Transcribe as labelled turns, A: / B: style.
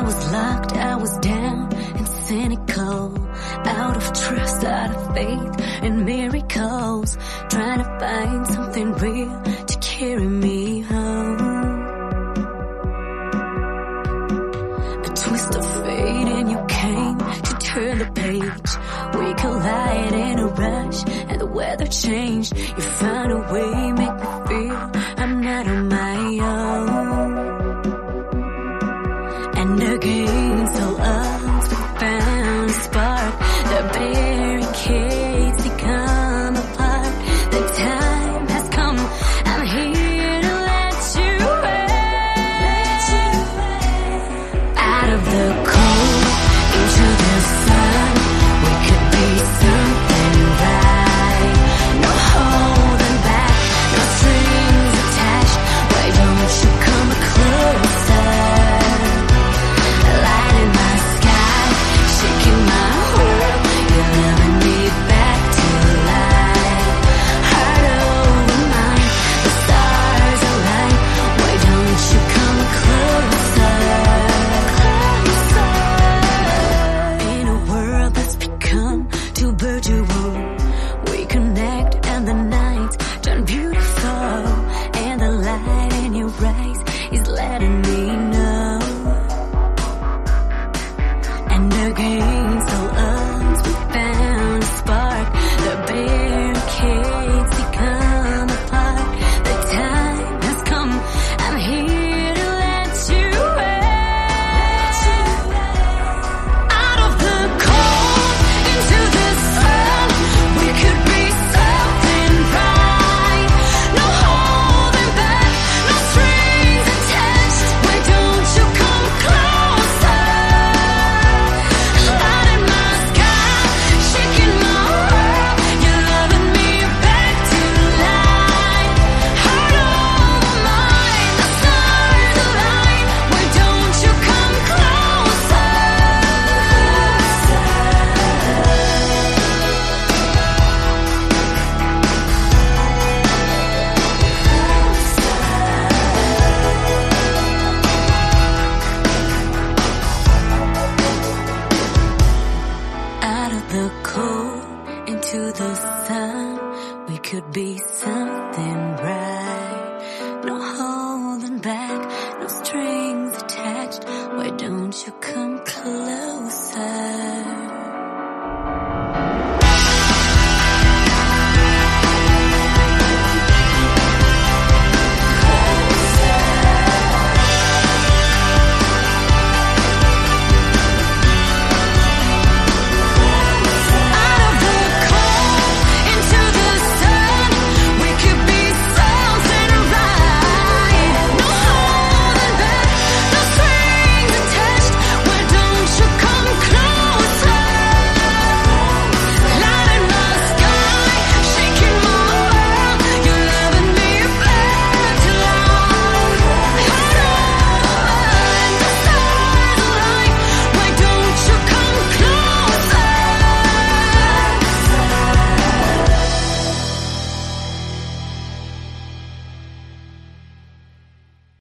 A: was locked, I was down and cynical, out of trust, out of faith and miracles, trying to find something real to carry me home. A twist of fate and you came to turn the page. We collide in a rush and the weather changed. You found a way, make me feel I'm not on my own. And against all odds, we found a spark. The barricades, they come apart. The time has come, I'm here to let you in. Out of the cold, into the sun, we could be something right. No holding back, no strings attached. Why don't you come closer? Light in my sky, shaking my world. You're loving me back to life. Heart over mind, the stars align. Why don't you come closer? In a world that's become too virtual, we connect and the nights turn beautiful, and the light in your eyes is letting me know. And against all odds, we found a spark. The barricades, they come apart. The time has come, I'm here to let you in. Out of the cold, into the sun, we could be something right. No holding back, no strings attached. Why don't you come closer? Light in my sky, shaking my world. You're loving me back to life. Heart over mind, the stars align. Why don't you come closer? Out of the cold, into the sun, we could be something right. No holding back, no strings attached. Why don't you